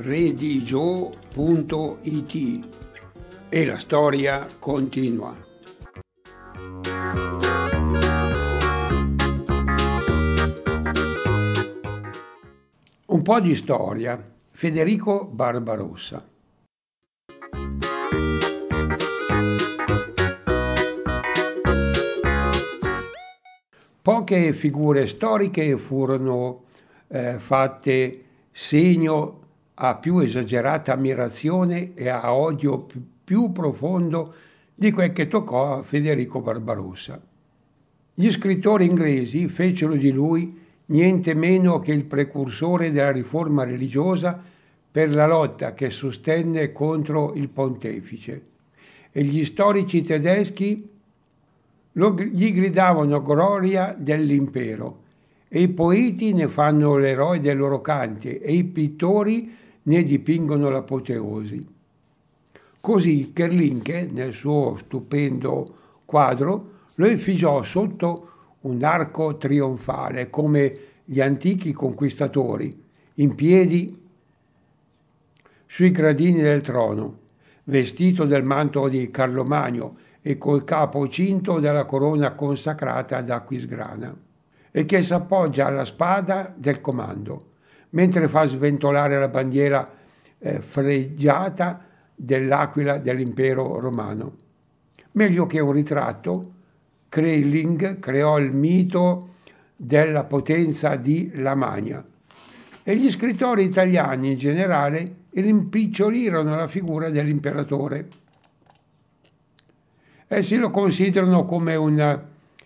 redigio.it e la storia continua. Un po' di storia. Federico Barbarossa. Poche figure storiche furono fatte segno a più esagerata ammirazione e a odio più profondo di quel che toccò a Federico Barbarossa. Gli scrittori inglesi fecero di lui niente meno che il precursore della riforma religiosa per la lotta che sostenne contro il pontefice, e gli storici tedeschi gli gridavano gloria dell'impero, e i poeti ne fanno l'eroe dei loro canti e i pittori ne dipingono l'apoteosi. Così Kerlinke, nel suo stupendo quadro, lo effigiò sotto un arco trionfale come gli antichi conquistatori, in piedi sui gradini del trono, vestito del manto di Carlo Magno e col capo cinto della corona consacrata da Aquisgrana, e che s'appoggia alla spada del comando, mentre fa sventolare la bandiera fregiata dell'aquila dell'impero romano. Meglio che un ritratto, Kerling creò il mito della potenza di Lamagna, e gli scrittori italiani in generale rimpicciolirono la figura dell'imperatore. Essi lo considerano come un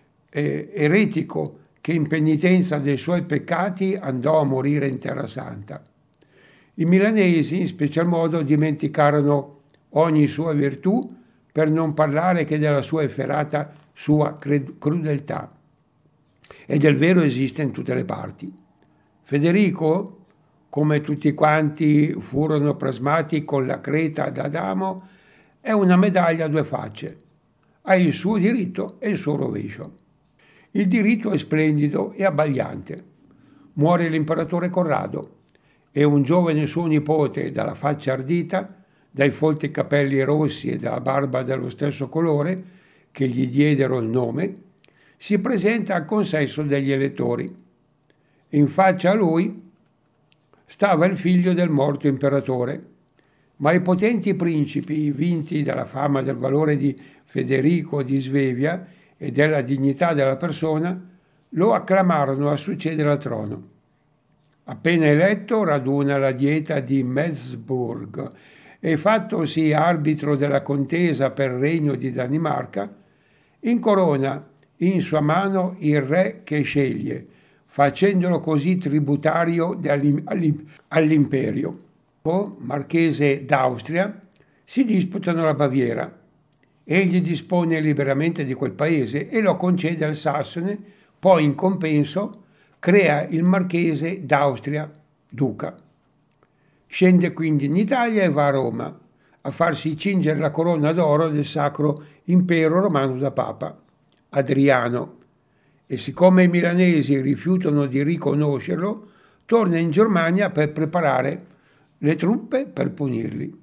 eretico che in penitenza dei suoi peccati andò a morire in Terra Santa. I milanesi, in special modo, dimenticarono ogni sua virtù, per non parlare che della sua efferata crudeltà. E del vero esiste in tutte le parti. Federico, come tutti quanti furono plasmati con la creta d'Adamo, è una medaglia a due facce. Ha il suo diritto e il suo rovescio. Il diritto è splendido e abbagliante. Muore l'imperatore Corrado e un giovane suo nipote dalla faccia ardita, dai folti capelli rossi e dalla barba dello stesso colore, che gli diedero il nome, si presenta al consesso degli elettori. In faccia a lui stava il figlio del morto imperatore, ma i potenti principi, vinti dalla fama del valore di Federico di Svevia e della dignità della persona, lo acclamarono a succedere al trono. Appena eletto, raduna la dieta di Metzburg e, fattosi arbitro della contesa per il regno di Danimarca, incorona in sua mano il re che sceglie, facendolo così tributario all'imperio. Marchese d'Austria, si disputano la Baviera. Egli dispone liberamente di quel paese e lo concede al Sassone, poi in compenso crea il marchese d'Austria duca. Scende quindi in Italia e va a Roma a farsi cingere la corona d'oro del Sacro Impero Romano da Papa Adriano, e siccome i milanesi rifiutano di riconoscerlo, torna in Germania per preparare le truppe per punirli.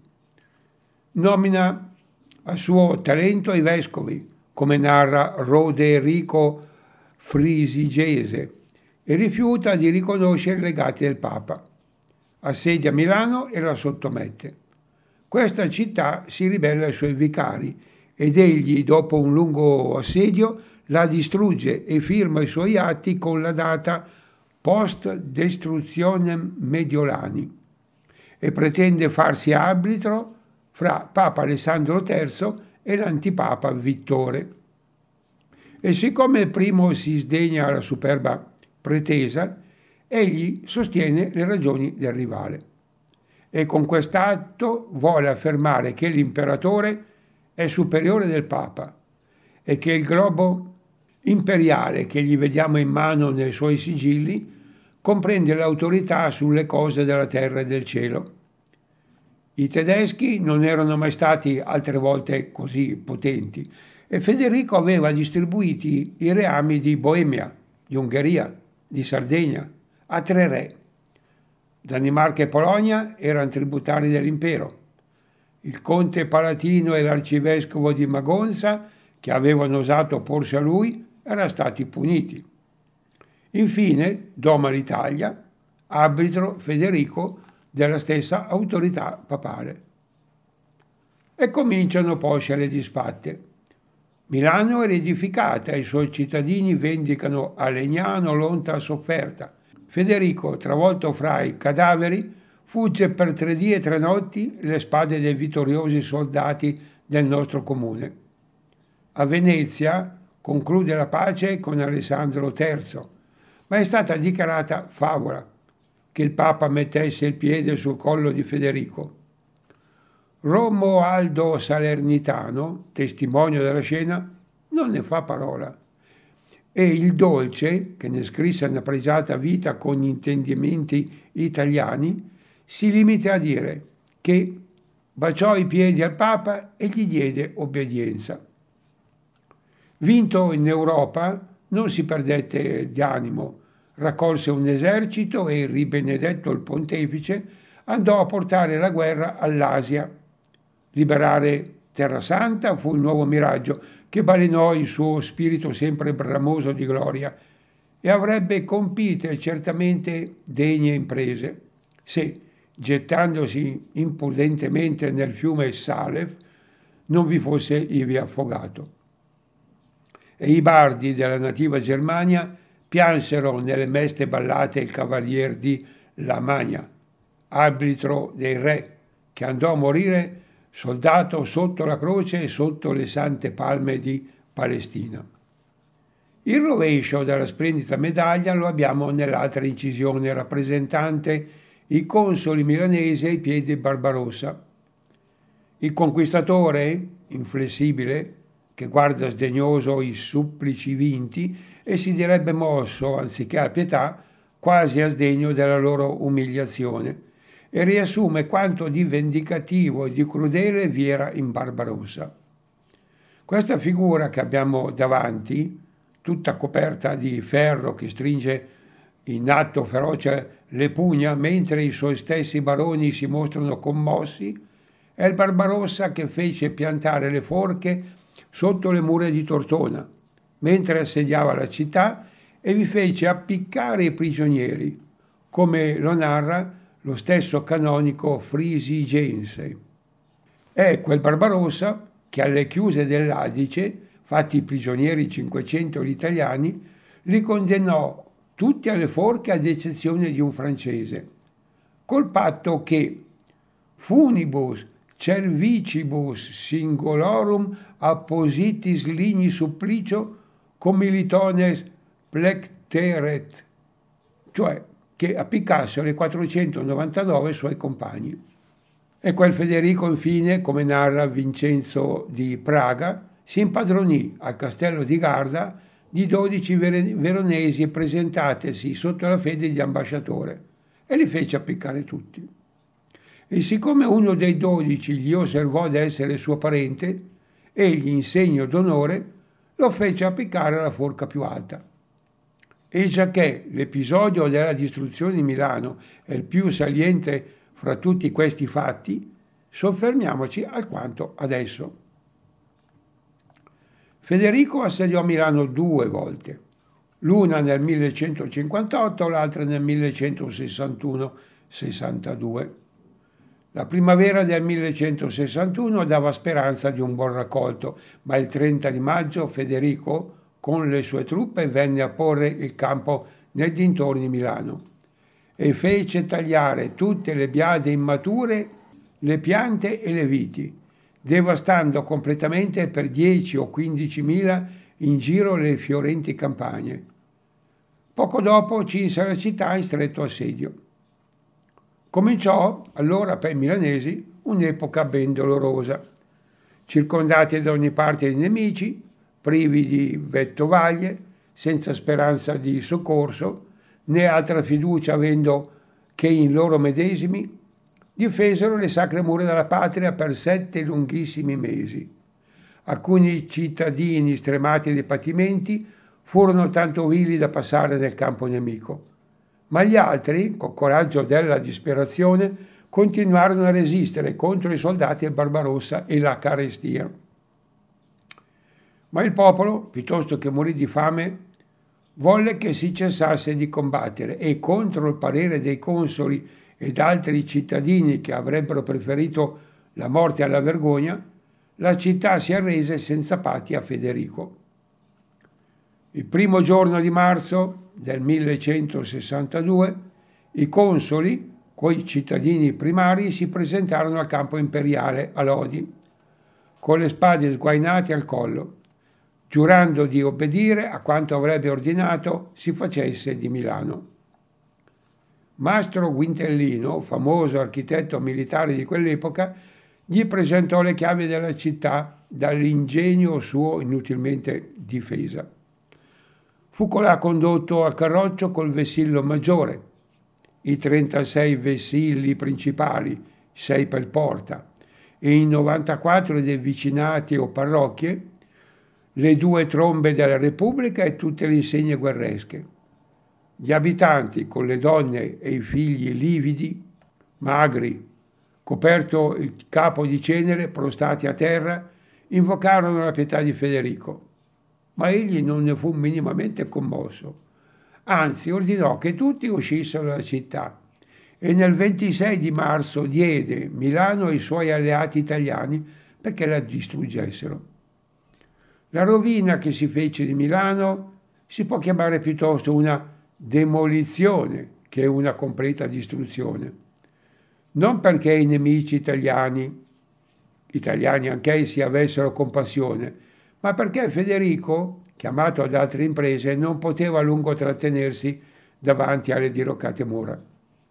Nomina a suo talento i vescovi, come narra Roderico Frisigese, e rifiuta di riconoscere i legati del Papa. Assedia Milano e la sottomette. Questa città si ribella ai suoi vicari ed egli, dopo un lungo assedio, la distrugge e firma i suoi atti con la data post destructionem Mediolani, e pretende farsi arbitro fra Papa Alessandro III e l'antipapa Vittore. E siccome il primo si sdegna la superba pretesa, egli sostiene le ragioni del rivale. E con quest'atto vuole affermare che l'imperatore è superiore del Papa e che il globo imperiale che gli vediamo in mano nei suoi sigilli comprende l'autorità sulle cose della terra e del cielo. I tedeschi non erano mai stati altre volte così potenti, e Federico aveva distribuiti i reami di Boemia, di Ungheria, di Sardegna a 3 re. Danimarca e Polonia erano tributari dell'impero. Il conte palatino e l'arcivescovo di Magonza, che avevano osato opporsi a lui, erano stati puniti. Infine, doma l'Italia, arbitro Federico della stessa autorità papale. E cominciano poi le disfatte. Milano è riedificata e i suoi cittadini vendicano a Legnano l'onta sofferta. Federico, travolto fra i cadaveri, fugge per 3 dì e 3 notti le spade dei vittoriosi soldati del nostro comune. A Venezia conclude la pace con Alessandro III, ma è stata dichiarata favola che il Papa mettesse il piede sul collo di Federico. Romualdo Salernitano, testimonio della scena, non ne fa parola. E il Dolce, che ne scrisse una pregiata vita con intendimenti italiani, si limita a dire che baciò i piedi al Papa e gli diede obbedienza. Vinto in Europa, non si perdette di animo, raccolse un esercito e, ribenedetto il pontefice, andò a portare la guerra all'Asia. Liberare Terra Santa fu il nuovo miraggio che balenò il suo spirito sempre bramoso di gloria e avrebbe compite certamente degne imprese se, gettandosi imprudentemente nel fiume Salef, non vi fosse ivi affogato. E i bardi della nativa Germania piansero nelle meste ballate il cavalier di Lamagna, arbitro dei re, che andò a morire soldato sotto la croce e sotto le sante palme di Palestina. Il rovescio della splendida medaglia lo abbiamo nell'altra incisione rappresentante i consoli milanesi ai piedi di Barbarossa. Il conquistatore, inflessibile, che guarda sdegnoso i supplici vinti e si direbbe mosso, anziché a pietà, quasi a sdegno della loro umiliazione, e riassume quanto di vendicativo e di crudele vi era in Barbarossa. Questa figura che abbiamo davanti, tutta coperta di ferro che stringe in atto feroce le pugna mentre i suoi stessi baroni si mostrano commossi, è il Barbarossa che fece piantare le forche sotto le mura di Tortona, mentre assediava la città e vi fece appiccare i prigionieri, come lo narra lo stesso canonico Frisigense. È quel Barbarossa che alle chiuse dell'Adice, fatti prigionieri 500 gli italiani, li condannò tutti alle forche ad eccezione di un francese, col patto che funibus cervicibus singolorum appositis ligni supplicio commilitones plecteret, cioè che appiccassero i 499 suoi compagni. E quel Federico infine, come narra Vincenzo di Praga, si impadronì al castello di Garda di 12 veronesi presentatesi sotto la fede di ambasciatore e li fece appiccare tutti. E siccome uno dei 12 gli osservò di essere suo parente, egli in segno d'onore lo fece appiccare alla forca più alta. E giacché l'episodio della distruzione di Milano è il più saliente fra tutti questi fatti, soffermiamoci alquanto adesso. Federico assediò Milano 2 volte, l'una nel 1158, l'altra nel 1161-62. La primavera del 1161 dava speranza di un buon raccolto, ma il 30 di maggio Federico, con le sue truppe, venne a porre il campo nei dintorni di Milano e fece tagliare tutte le biade immature, le piante e le viti, devastando completamente per 10 o 15 mila in giro le fiorenti campagne. Poco dopo cinse la città in stretto assedio. Cominciò allora per i milanesi un'epoca ben dolorosa. Circondati da ogni parte di nemici, privi di vettovaglie, senza speranza di soccorso, né altra fiducia avendo che in loro medesimi, difesero le sacre mura della patria per 7 lunghissimi mesi. Alcuni cittadini, stremati dai patimenti, furono tanto vili da passare nel campo nemico. Ma gli altri, col coraggio della disperazione, continuarono a resistere contro i soldati del Barbarossa e la carestia. Ma il popolo, piuttosto che morì di fame, volle che si cessasse di combattere e, contro il parere dei consoli ed altri cittadini che avrebbero preferito la morte alla vergogna, la città si arrese senza patti a Federico. Il primo giorno di marzo del 1162 i consoli, coi cittadini primari, si presentarono al campo imperiale a Lodi, con le spade sguainate al collo, giurando di obbedire a quanto avrebbe ordinato si facesse di Milano. Mastro Guintellino, famoso architetto militare di quell'epoca, gli presentò le chiavi della città dall'ingegno suo inutilmente difesa. Fu colà condotto al carroccio col vessillo maggiore, i 36 vessilli principali, 6 per porta, e i 94 dei vicinati o parrocchie, le 2 trombe della Repubblica e tutte le insegne guerresche. Gli abitanti, con le donne e i figli lividi, magri, coperto il capo di cenere, prostati a terra, invocarono la pietà di Federico. Ma egli non ne fu minimamente commosso. Anzi, ordinò che tutti uscissero dalla città e nel 26 di marzo diede Milano ai suoi alleati italiani perché la distruggessero. La rovina che si fece di Milano si può chiamare piuttosto una demolizione che una completa distruzione. Non perché i nemici italiani anch'essi avessero compassione, ma perché Federico, chiamato ad altre imprese, non poteva a lungo trattenersi davanti alle diroccate mura.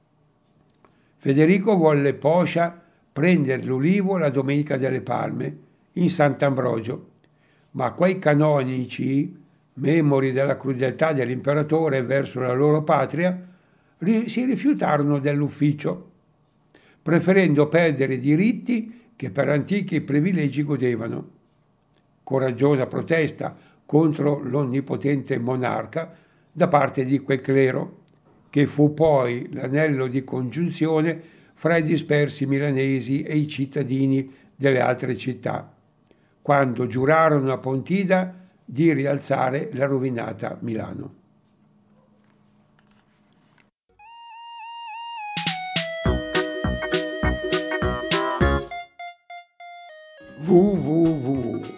Federico volle poscia prendere l'Ulivo la Domenica delle Palme in Sant'Ambrogio, ma quei canonici, memori della crudeltà dell'imperatore verso la loro patria, si rifiutarono dell'ufficio, preferendo perdere i diritti che per antichi privilegi godevano. Coraggiosa protesta contro l'onnipotente monarca da parte di quel clero, che fu poi l'anello di congiunzione fra i dispersi milanesi e i cittadini delle altre città, quando giurarono a Pontida di rialzare la rovinata Milano.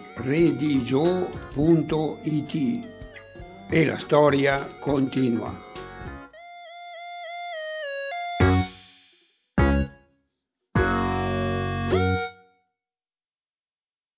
www.redigio.it e la storia continua.